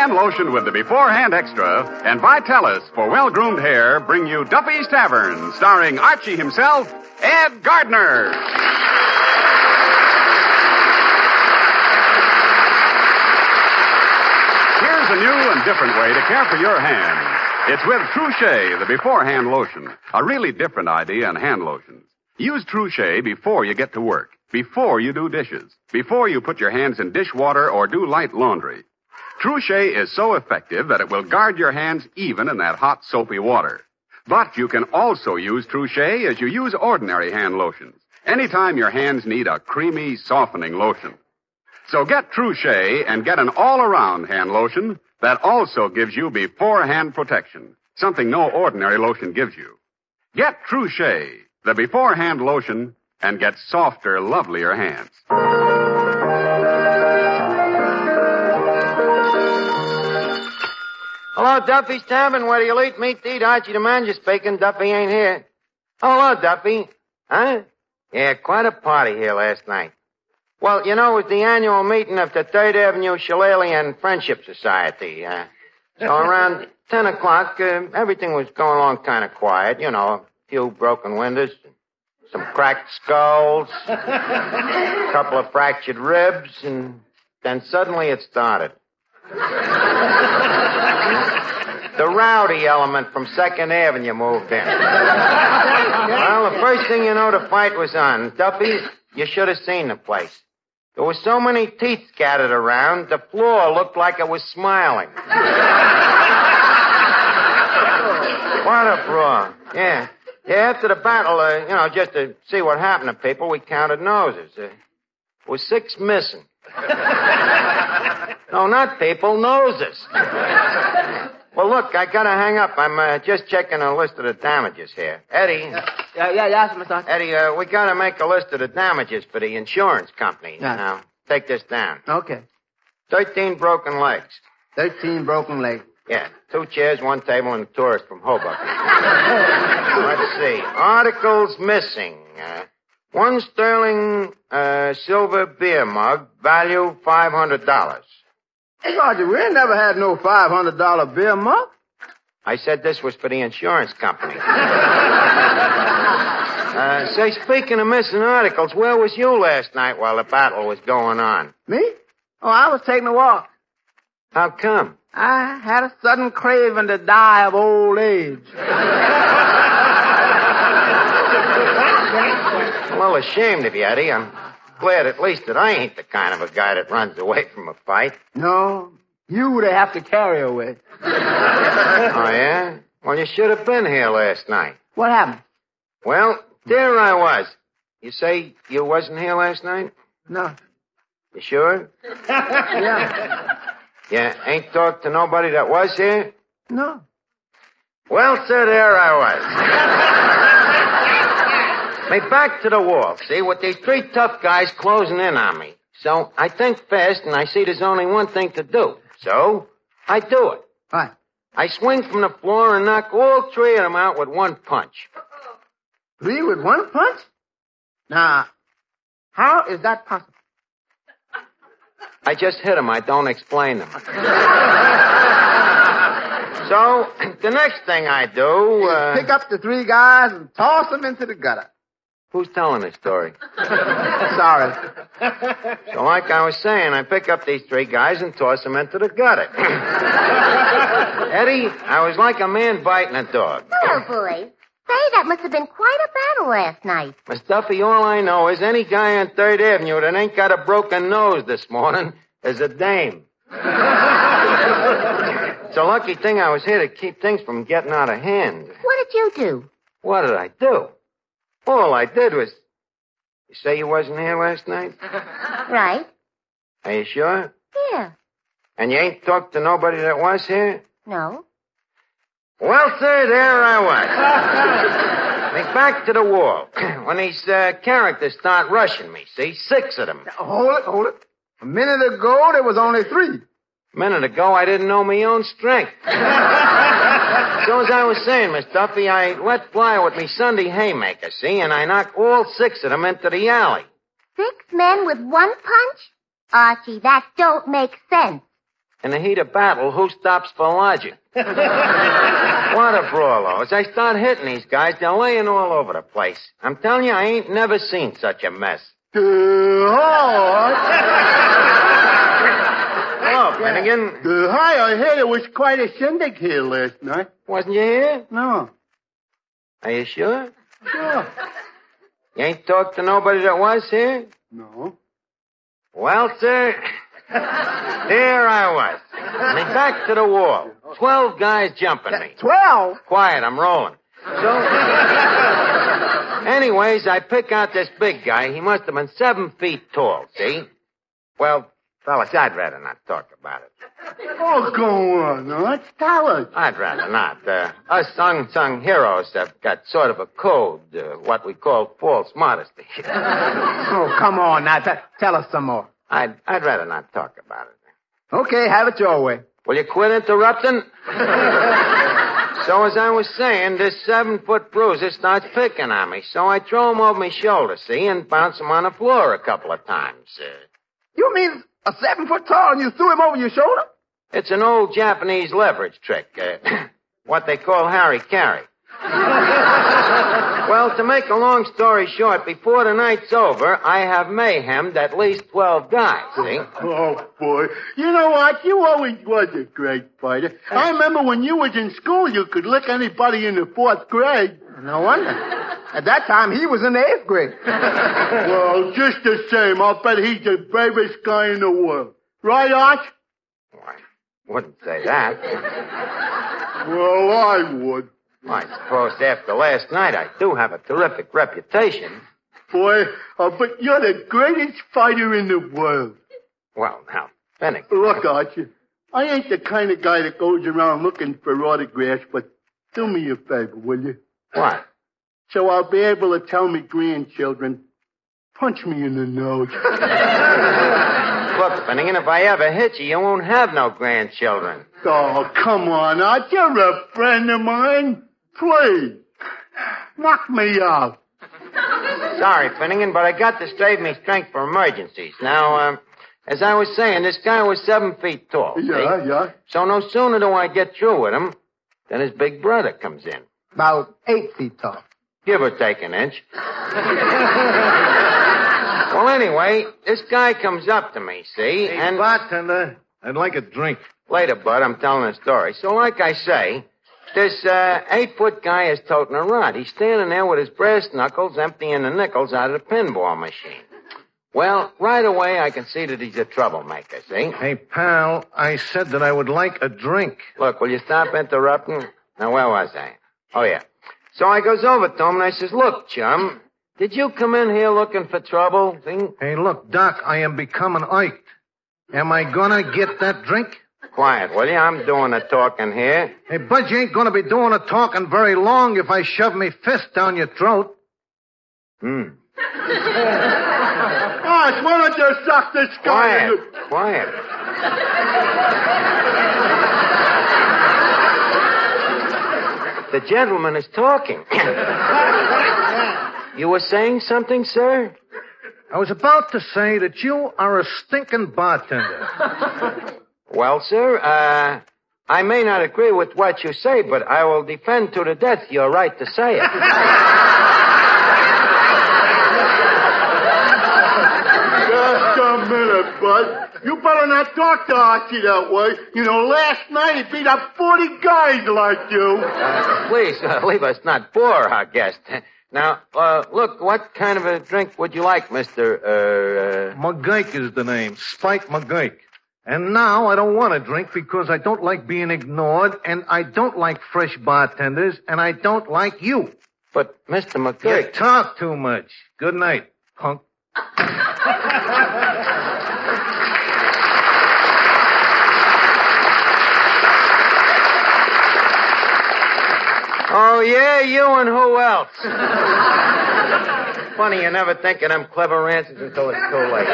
hand lotion with the Beforehand Extra and Vitalis for well-groomed hair bring you Duffy's Tavern, starring Archie himself, Ed Gardner. Here's a new and different way to care for your hands. It's with Trouchet, the Beforehand Lotion. A really different idea in hand lotions. Use Trouchet before you get to work, before you do dishes, before you put your hands in dishwater or do light laundry. Trouchet is so effective that it will guard your hands even in that hot, soapy water. But you can also use Trouchet as you use ordinary hand lotions, anytime your hands need a creamy, softening lotion. So get Trouchet and get an all-around hand lotion that also gives you beforehand protection, something no ordinary lotion gives you. Get Trouchet, the beforehand lotion, and get softer, lovelier hands. Hello, Duffy's Tavern. Where do you eat meat to eat? Archie the manager speaking. Duffy ain't here. Hello, Duffy. Huh? Yeah, quite a party here last night. Well, you know, it was the annual meeting of the 3rd Avenue Shillelagh Friendship Society. So around 10 o'clock, everything was going along kind of quiet. You know, a few broken windows, some cracked skulls, a couple of fractured ribs, and then suddenly it started. The rowdy element from 2nd Avenue moved in. Well, the first thing you know, the fight was on. Duffy, you should have seen the place. There were so many teeth scattered around, the floor looked like it was smiling. What a brawl. Yeah. Yeah, after the battle, just to see what happened to people, we counted noses. There was 6 missing. No, not people, noses. Well, look, I gotta hang up. I'm just checking a list of the damages here. Eddie. Yes, Mr. Eddie, we gotta make a list of the damages for the insurance company. Yeah. Now, take this down. Okay. 13 broken legs. 13 broken legs. Yeah, 2 chairs, 1 table, and a tourist from Hoboken. Let's see. Articles missing. 1 sterling silver beer mug, value $500. Hey, Roger, we ain't never had no $500 beer mug. I said this was for the insurance company. Say, speaking of missing articles, where was you last night while the battle was going on? Me? Oh, I was taking a walk. How come? I had a sudden craving to die of old age. I'm a little ashamed of you, Eddie. I'm glad at least that I ain't the kind of a guy that runs away from a fight. No, you would have to carry away. Oh, yeah? Well, you should have been here last night. What happened? Well, there I was. You say you wasn't here last night? No. You sure? Yeah. You ain't talked to nobody that was here? No. Well, sir, there I was. Me back to the wall, see, with these 3 tough guys closing in on me. So I think fast, and I see there's only one thing to do. So I do it. What? I swing from the floor and knock all 3 of them out with 1 punch. 3 with 1 punch? Now, how is that possible? I just hit them. I don't explain them. So, the next thing I do... Pick up the 3 guys and toss them into the gutter. Who's telling this story? Sorry. So like I was saying, I pick up these 3 guys and toss them into the gutter. Eddie, I was like a man biting a dog. Oh, boys. Say, that must have been quite a battle last night. Miss Duffy, all I know is any guy on 3rd Avenue that ain't got a broken nose this morning is a dame. It's a lucky thing I was here to keep things from getting out of hand. What did you do? What did I do? All I did was... You say you wasn't here last night? Right. Are you sure? Yeah. And you ain't talked to nobody that was here? No. Well, sir, there I was. Me back to the wall. When these characters start rushing me, see? 6 of them. Hold it. A minute ago, there was only 3. A minute ago, I didn't know my own strength. So as I was saying, Miss Duffy, I let fly with me Sunday haymaker, see? And I knocked all 6 of them into the alley. 6 men with 1 punch? Archie, that don't make sense. In the heat of battle, who stops for logic? What a brawler. As I start hitting these guys, they're laying all over the place. I'm telling you, I ain't never seen such a mess. Hello, Finnegan. Hi, I heard it was quite a shindig here last night. Wasn't you here? No. Are you sure? Sure. You ain't talked to nobody that was here? No. Well, sir, here I was. Me back to the wall. 12 guys jumping me. 12? Quiet, I'm rolling. So, anyways, I pick out this big guy. He must have been 7 feet tall, see? Well, fellas, I'd rather not talk about it. Oh, go on. Let's tell us. I'd rather not. Us unsung heroes have got sort of a code, what we call false modesty. Oh, come on now. Tell us some more. I'd rather not talk about it. Okay, have it your way. Will you quit interrupting? So as I was saying, this 7-foot bruiser starts picking on me. So I throw him over my shoulder, see, and bounce him on the floor a couple of times. You mean a 7-foot tall and you threw him over your shoulder? It's an old Japanese leverage trick. What they call Harry-Carry. Well, to make a long story short, before the night's over, I have mayhemmed at least 12 guys, see? Oh, boy. You know what? You always was a great fighter. I remember when you was in school, you could lick anybody in the 4th grade. No wonder. At that time, he was in the 8th grade. Well, just the same, I'll bet he's the bravest guy in the world. Right, Arch? Why, wouldn't say that. Well, I would. I suppose after last night, I do have a terrific reputation. Boy, but you're the greatest fighter in the world. Well, now, Finnegan. Look, Archie, I ain't the kind of guy that goes around looking for autographs, but do me a favor, will you? What? So I'll be able to tell me grandchildren, punch me in the nose. Look, Finnegan, if I ever hit you, you won't have no grandchildren. Oh, come on, Art. You're a friend of mine. Please. Knock me out. Sorry, Finnegan, but I got to save me strength for emergencies. Now, as I was saying, this guy was 7 feet tall. Yeah, see? yeah. So no sooner do I get through with him than his big brother comes in. About 8 feet tall. Give or take an inch. Well, anyway, this guy comes up to me, see? Hey, and bartender, I'd like a drink. Later, Bud, I'm telling a story. So like I say, this 8-foot guy is toting a rod. He's standing there with his brass knuckles emptying the nickels out of the pinball machine. Well, right away I can see that he's a troublemaker, see? Hey, pal, I said that I would like a drink. Look, will you stop interrupting? Now, where was I? Oh, yeah. So I goes over to him and I says, look, chum, did you come in here looking for trouble? See? Hey, look, Doc, I am becoming iked. Am I gonna get that drink? Quiet, will you? I'm doing the talking here. Hey, Bud, you ain't gonna be doing the talking very long if I shove me fist down your throat. Arch, why don't you suck this guy? Quiet. The gentleman is talking. You were saying something, sir? I was about to say that you are a stinking bartender. Well, sir, I may not agree with what you say, but I will defend to the death your right to say it. Just a minute, Bud. You better not talk to Archie that way. You know, last night he beat up 40 guys like you. Please, leave us not bore our guest. Now, look, what kind of a drink would you like, Mr. McGurk is the name. Spike McGurk. And now I don't want a drink because I don't like being ignored, and I don't like fresh bartenders, and I don't like you. But, Mr. You McGurk... talk too much. Good night, punk. Oh, yeah, you and who else? Funny, you never think of them clever answers until it's too late.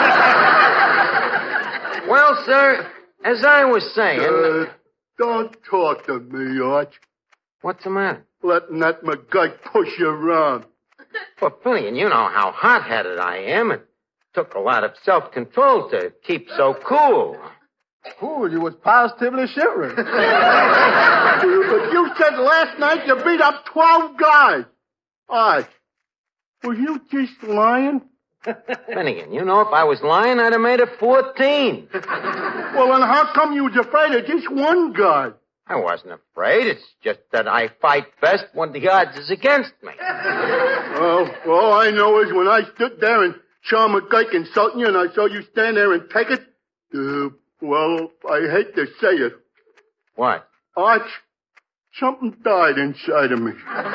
Well, sir, as I was saying... Don't talk to me, Arch. What's the matter? Letting that McGurk push you around. Well, Finnegan, you know how hot-headed I am. It took a lot of self-control to keep so cool. Ooh, you was positively shivering. But you said last night you beat up 12 guys. Arch, were you just lying? Finnegan, you know if I was lying, I'd have made it 14. Well, then how come you was afraid of just one guy? I wasn't afraid. It's just that I fight best when the odds is against me. Well, all I know is when I stood there and saw McGurk insulting you and I saw you stand there and take it, well, I hate to say it. What? Arch, something died inside of me.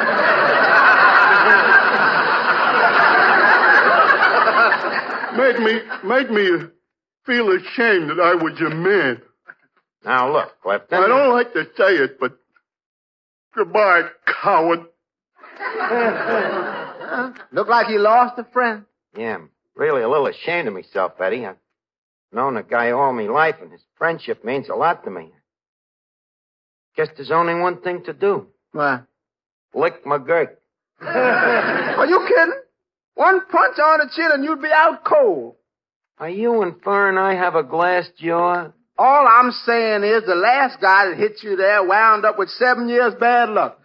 Made me feel ashamed that I was a man. Now look, Clifton. I don't like to say it, but goodbye, coward. Look like you lost a friend. Yeah, I'm really a little ashamed of myself, Eddie. I've known a guy all my life, and his friendship means a lot to me. Guess there's only one thing to do. What? Lick McGurk. Are you kidding? One punch on the chin and you'd be out cold. Are you inferring I have a glass jaw? All I'm saying is the last guy that hit you there wound up with 7 years bad luck.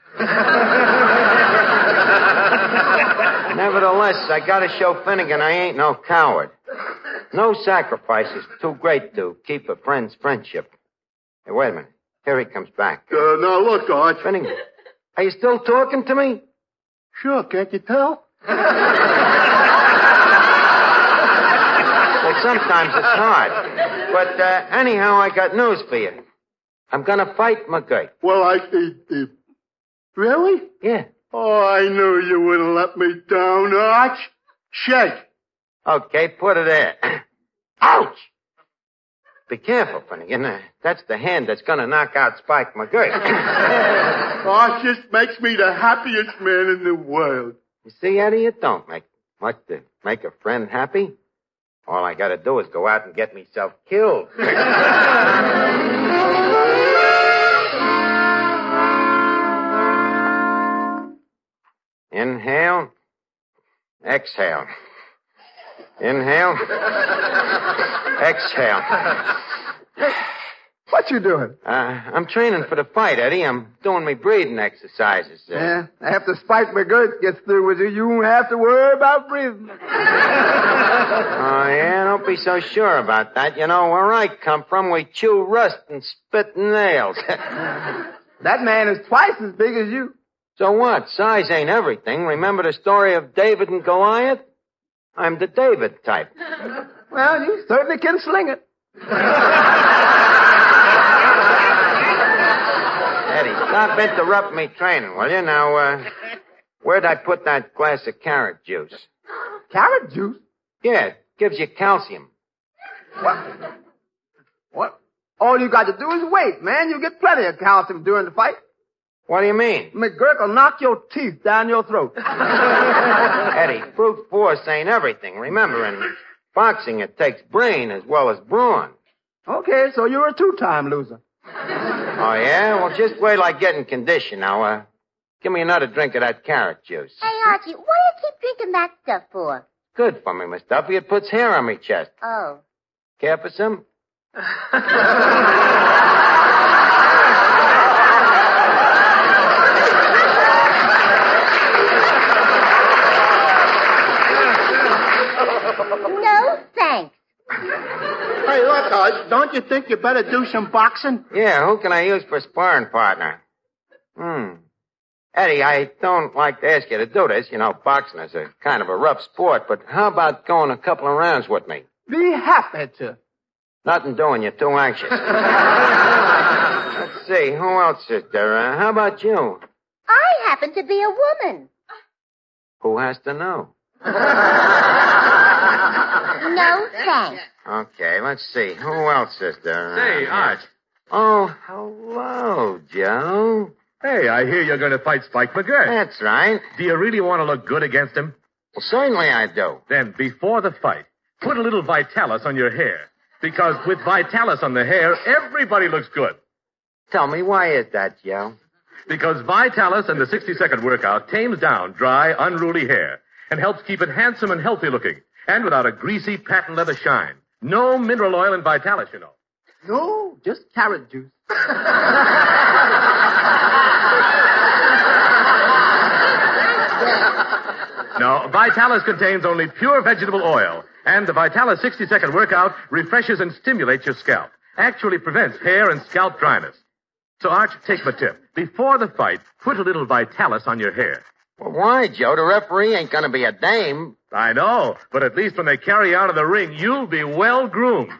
Nevertheless, I gotta show Finnegan I ain't no coward. No sacrifice is too great to keep a friend's friendship. Hey, wait a minute. Here he comes back. Now look, Arch. Finnegan, are you still talking to me? Sure, can't you tell? Well, sometimes it's hard. But anyhow, I got news for you. I'm gonna fight McGurk. Well, really? Yeah. Oh, I knew you wouldn't let me down, Arch. Shake. Okay, put it there. Ouch! Be careful, Finnegan. That's the hand that's gonna knock out Spike McGurk. Arch just makes me the happiest man in the world. You see, Eddie, it don't make much to make a friend happy. All I gotta do is go out and get myself killed. Inhale. Exhale. Inhale. Exhale. What you doing? I'm training for the fight, Eddie. I'm doing my breathing exercises. Yeah, after Spike McGurk gets through with you, you won't have to worry about breathing. Oh, yeah? Don't be so sure about that. You know, where I come from, we chew rust and spit nails. That man is twice as big as you. So what? Size ain't everything. Remember the story of David and Goliath? I'm the David type. Well, you certainly can sling it. Eddie, stop interrupting me training, will you? Now, where'd I put that glass of carrot juice? Carrot juice? Yeah, it gives you calcium. What? All you got to do is wait, man. You get plenty of calcium during the fight. What do you mean? McGurk will knock your teeth down your throat. Eddie, brute force ain't everything. Remember, in boxing it takes brain as well as brawn. Okay, so you're a two-time loser. Oh, yeah? Well, just wait till I get in condition. Now, give me another drink of that carrot juice. Hey, Archie, what do you keep drinking that stuff for? Good for me, Miss Duffy. It puts hair on my chest. Oh. Care for some? No, thanks. Hey, look, Arch, don't you think you better do some boxing? Yeah, who can I use for sparring partner? Eddie, I don't like to ask you to do this. You know, boxing is a kind of a rough sport, but how about going a couple of rounds with me? Be happy to. Nothing doing. You're too anxious. Let's see. Who else is there? How about you? I happen to be a woman. Who has to know? No, thanks. Okay, let's see. Who else is there? Say, Arch. Oh, hello, Joe. Hey, I hear you're going to fight Spike McGurk. That's right. Do you really want to look good against him? Well, certainly I do. Then, before the fight, put a little Vitalis on your hair. Because with Vitalis on the hair, everybody looks good. Tell me, why is that, Joe? Because Vitalis and the 60-second workout tames down dry, unruly hair and helps keep it handsome and healthy looking and without a greasy patent leather shine. No mineral oil in Vitalis, you know. No, just carrot juice. No, Vitalis contains only pure vegetable oil. And the Vitalis 60-second workout refreshes and stimulates your scalp. Actually prevents hair and scalp dryness. So, Arch, take my tip. Before the fight, put a little Vitalis on your hair. Well, why, Joe? The referee ain't gonna be a dame. I know, but at least when they carry you out of the ring, you'll be well groomed.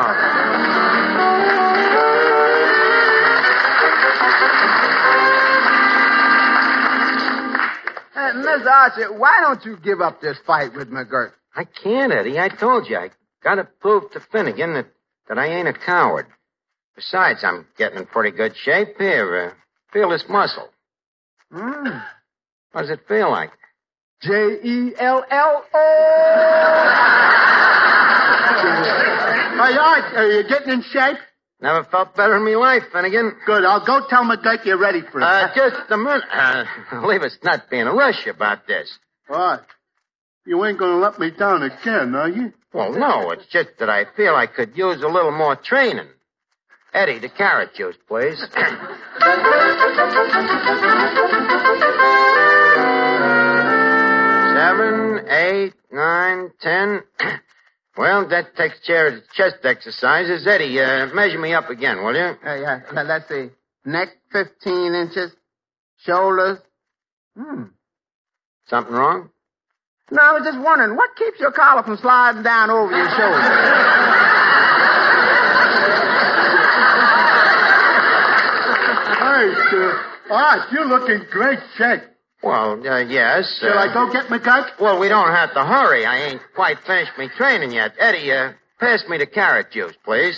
Miss Archer, why don't you give up this fight with McGurk? I can't, Eddie. I told you. I gotta prove to Finnegan that I ain't a coward. Besides, I'm getting in pretty good shape here. Feel this muscle. What does it feel like? Jello. Hey, Art, are you getting in shape? Never felt better in my life, Finnegan. Good. I'll go tell McGurk you're ready for it. Just a minute. Leave us not being a rush about this. What? You ain't gonna let me down again, are you? Well, no. It's just that I feel I could use a little more training. Eddie, the carrot juice, please. 7, 8, 9, 10. Well, that takes care of the chest exercises. Eddie, measure me up again, will you? Yeah. Let's see. Neck 15 inches. Shoulders. Something wrong? No, I was just wondering, what keeps your collar from sliding down over your shoulder? Hey, Art, you look in great shape. Well, yes. Shall I go get McGurk? Well, we don't have to hurry. I ain't quite finished me training yet. Eddie, pass me the carrot juice, please.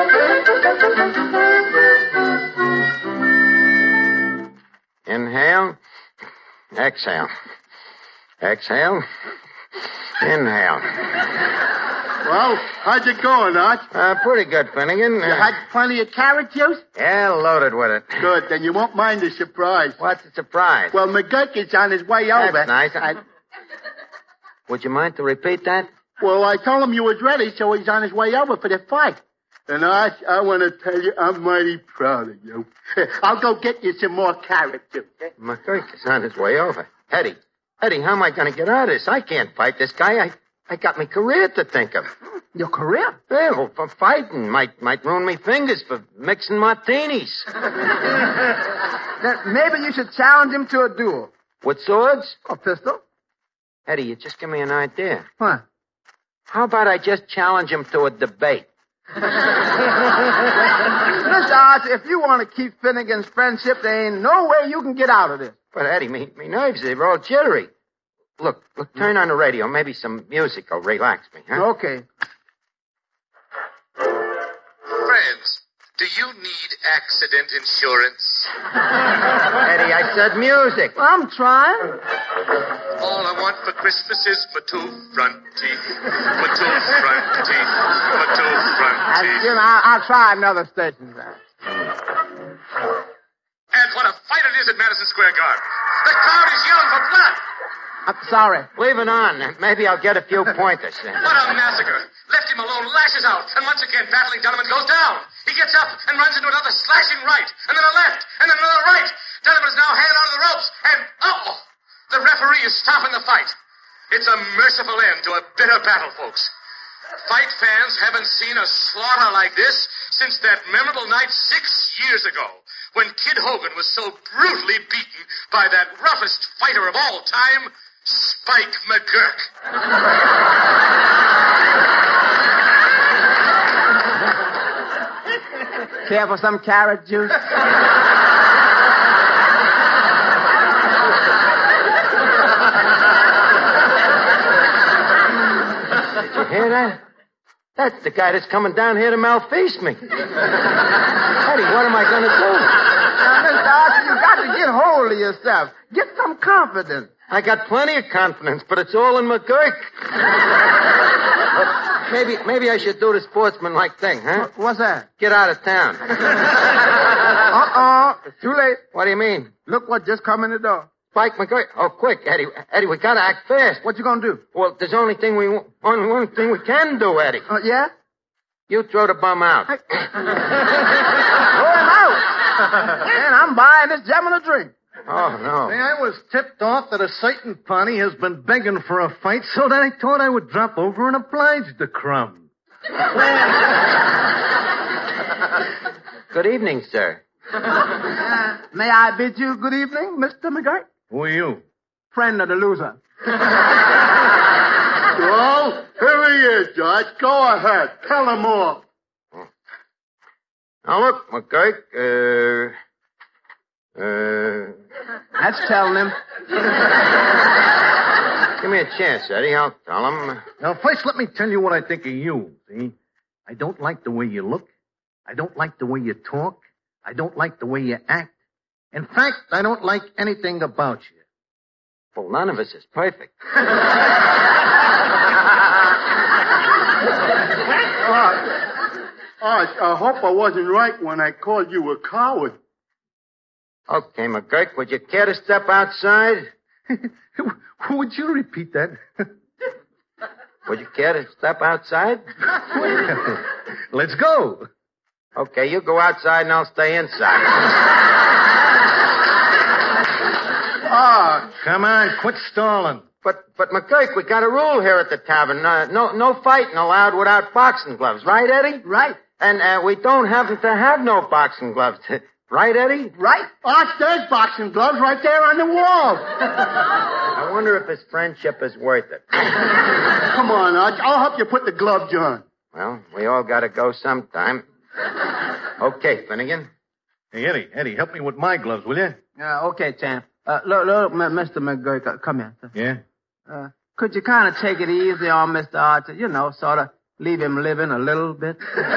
Inhale. Exhale. Exhale. Inhale. Well, how's it going, Art? Pretty good, Finnegan. You had plenty of carrot juice? Yeah, loaded with it. Good, then you won't mind the surprise. What's the surprise? Well, McGurk is on his way over. That's nice. Would you mind to repeat that? Well, I told him you was ready, so he's on his way over for the fight. And Art, I want to tell you, I'm mighty proud of you. I'll go get you some more carrot juice. McGurk is on his way over. Eddie, how am I going to get out of this? I can't fight this guy. I got my career to think of. Your career? Yeah, well, for fighting. Might ruin me fingers for mixing martinis. Then maybe you should challenge him to a duel. With swords? Or pistol. Eddie, you just give me an idea. What? How about I just challenge him to a debate? Mr. Archer, if you want to keep Finnegan's friendship, there ain't no way you can get out of this. But, Eddie, me nerves, they're all jittery. Look, turn on the radio. Maybe some music will relax me, huh? Okay. Friends, do you need accident insurance? Eddie, I said music. I'm trying. All I want for Christmas is for 2 front teeth. For 2 front teeth. For 2 front teeth. I'll try another station. And what a fight it is at Madison Square Garden. The crowd is yelling for blood. I'm sorry. Leave it on. Maybe I'll get a few pointers. What a massacre. Left him alone, lashes out, and once again, battling Donovan goes down. He gets up and runs into another slashing right, and then a left, and then another right. Donovan is now hanging onto the ropes, and, the referee is stopping the fight. It's a merciful end to a bitter battle, folks. Fight fans haven't seen a slaughter like this since that memorable night 6 years ago, when Kid Hogan was so brutally beaten by that roughest fighter of all time, Spike McGurk. Care for some carrot juice? Did you hear that? That's the guy that's coming down here to malfeast me. Eddie, what am I going to do? Now, Mr. Archer, you got to get hold of yourself. Get some confidence. I got plenty of confidence, but it's all in McGurk. Maybe I should do the sportsman-like thing, huh? What's that? Get out of town. It's too late. What do you mean? Look what just come in the door. Spike McGurk. Oh, quick, Eddie. Eddie, we gotta act fast. What you gonna do? Well, there's only one thing we can do, Eddie. Yeah? You throw the bum out. Throw him out. And I'm buying this gentleman a drink. Oh, no. Say, I was tipped off that a certain party has been begging for a fight, so that I thought I would drop over and oblige the crumb. Good evening, sir. May I bid you good evening, Mr. McGurk? Who are you? Friend of the loser. Well, here he is, Judge. Go ahead. Tell him all. Now, look, McGurk, That's telling him. give me a chance, Eddie. I'll tell him. Now, first, let me tell you what I think of you, see? I don't like the way you look. I don't like the way you talk. I don't like the way you act. In fact, I don't like anything about you. Well, none of us is perfect. I hope I wasn't right when I called you a coward. Okay, McGurk, would you care to step outside? Would you repeat that? Would you care to step outside? Let's go. Okay, you go outside and I'll stay inside. Come on, quit stalling. But McGurk, we got a rule here at the tavern. No fighting allowed without boxing gloves. Right, Eddie? Right. And we don't happen to have no boxing gloves. Right, Eddie? Right. Arch, there's boxing gloves right there on the wall. I wonder if his friendship is worth it. Come on, Arch. I'll help you put the gloves on. Well, we all got to go sometime. Okay, Finnegan. Hey, Eddie, help me with my gloves, will you? Okay, champ. Look, Mr. McGurk, come here. Yeah? Could you kind of take it easy on Mr. Archer? You know, sort of leave him living a little bit.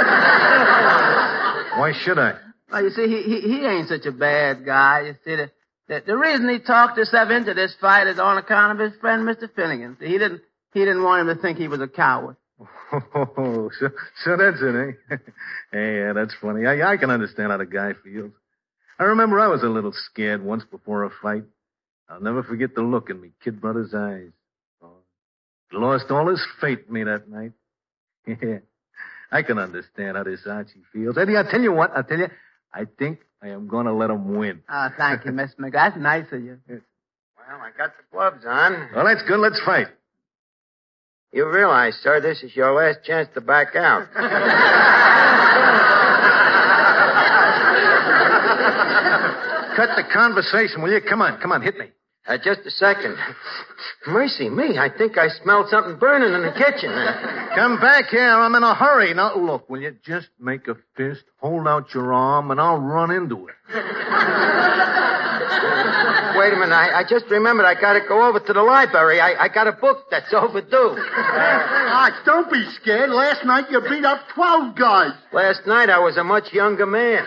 Why should I? Well, you see, he ain't such a bad guy. You see, the reason he talked himself into this fight is on account of his friend, Mr. Finnegan. See, he didn't want him to think he was a coward. Oh, so that's it, eh? Hey, yeah, that's funny. I can understand how the guy feels. I remember I was a little scared once before a fight. I'll never forget the look in me kid brother's eyes. Oh, he lost all his faith in me that night. Yeah, I can understand how this Archie feels. Eddie, I think I am going to let him win. Thank you, Mr. McGurk. That's nice of you. Well, I got the gloves on. Well, that's good. Let's fight. You realize, sir, this is your last chance to back out. Cut the conversation, will you? Come on, hit me. Just a second. Mercy me, I think I smelled something burning in the kitchen. Come back here, I'm in a hurry. Now, look, will you just make a fist, hold out your arm, and I'll run into it. Wait a minute, I just remembered I gotta go over to the library. I got a book that's overdue. Arch, don't be scared. Last night you beat up 12 guys. Last night I was a much younger man.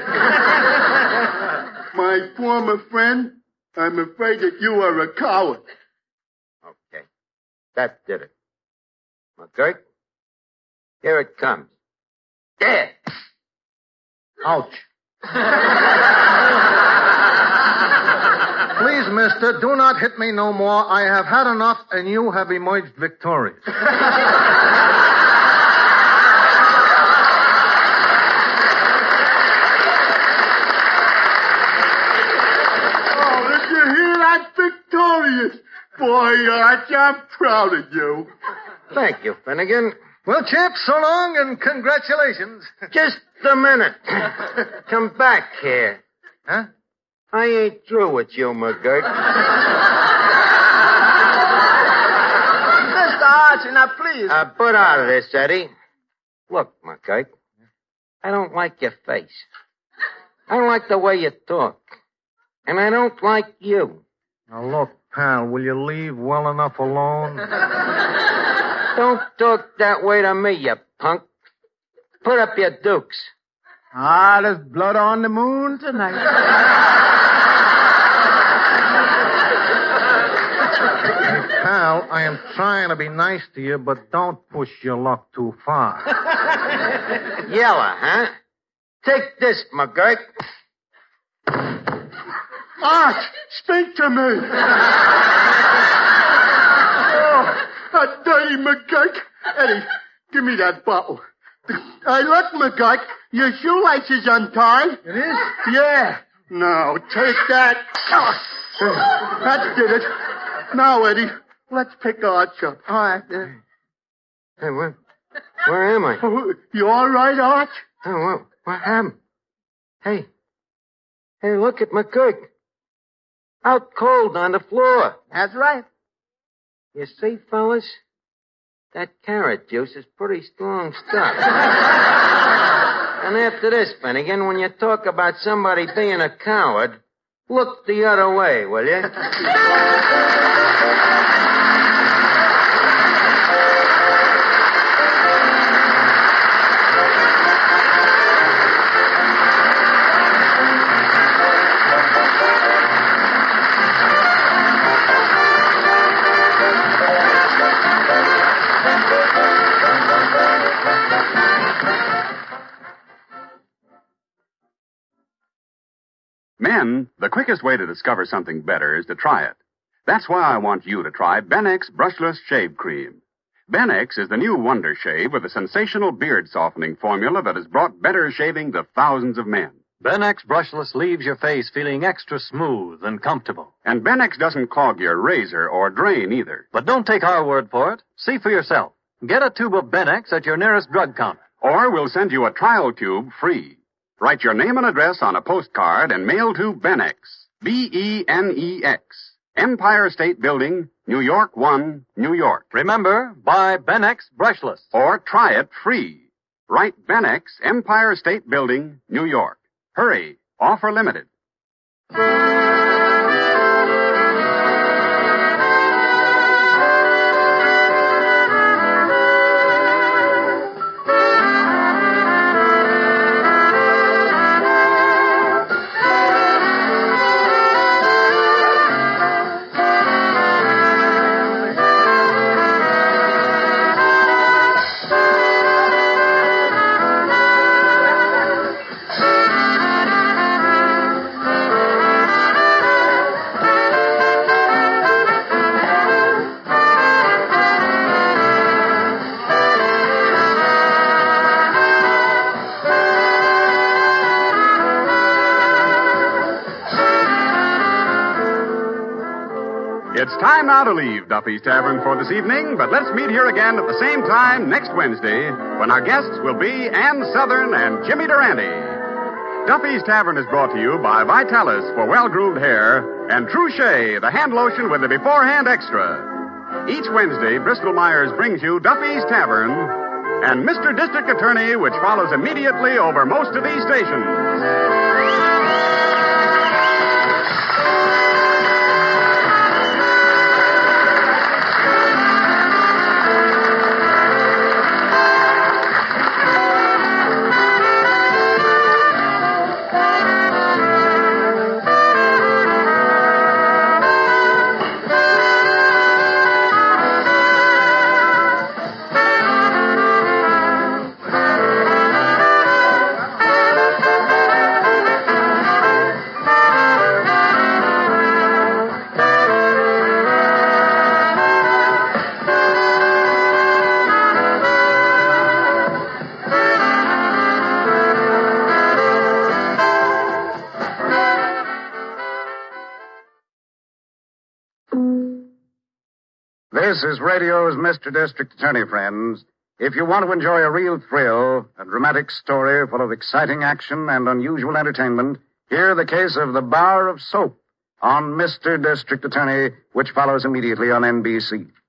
My former friend, I'm afraid that you are a coward. Okay. That did it. McGurk, here it comes. There. Ouch. Please, mister, do not hit me no more. I have had enough, and you have emerged victorious. Victorious. Boy, Arch, I'm proud of you. Thank you, Finnegan. Well, champ, so long and congratulations. Just a minute. Come back here. Huh? I ain't through with you, McGurk. Mr. Archie, now please. Put out of this, Eddie. Look, McGurk, I don't like your face. I don't like the way you talk. And I don't like you. Now, look, pal, will you leave well enough alone? Don't talk that way to me, you punk. Put up your dukes. There's blood on the moon tonight. Hey, pal, I am trying to be nice to you, but don't push your luck too far. Yella, huh? Take this, McGurk. Arch, speak to me. Oh, that dirty McGurk. Eddie, give me that bottle. Hey, look, McGuck. Your shoelace is untied. It is? Yeah. Now, take that. That did it. Now, Eddie, let's pick Arch up. All right. Hey, where am I? Oh, you all right, Arch? Oh, what happened? Hey, look at McGurk. Out cold on the floor. That's right. You see, fellas, that carrot juice is pretty strong stuff. And after this, Finnegan, when you talk about somebody being a coward, look the other way, will you? Men, the quickest way to discover something better is to try it. That's why I want you to try Benex Brushless Shave Cream. Benex is the new wonder shave with a sensational beard softening formula that has brought better shaving to thousands of men. Benex Brushless leaves your face feeling extra smooth and comfortable. And Benex doesn't clog your razor or drain either. But don't take our word for it. See for yourself. Get a tube of Benex at your nearest drug counter. Or we'll send you a trial tube free. Write your name and address on a postcard and mail to Benex, Benex, Empire State Building, New York 1, New York. Remember, buy Benex Brushless. Or try it free. Write Benex, Empire State Building, New York. Hurry, offer limited. It's time now to leave Duffy's Tavern for this evening, but let's meet here again at the same time next Wednesday when our guests will be Ann Southern and Jimmy Durante. Duffy's Tavern is brought to you by Vitalis for well-groomed hair and Trouchet, the hand lotion with the beforehand extra. Each Wednesday, Bristol Myers brings you Duffy's Tavern and Mr. District Attorney, which follows immediately over most of these stations. This is radio's Mr. District Attorney, friends. If you want to enjoy a real thrill, a dramatic story full of exciting action and unusual entertainment, hear the case of the Bar of Soap on Mr. District Attorney, which follows immediately on NBC.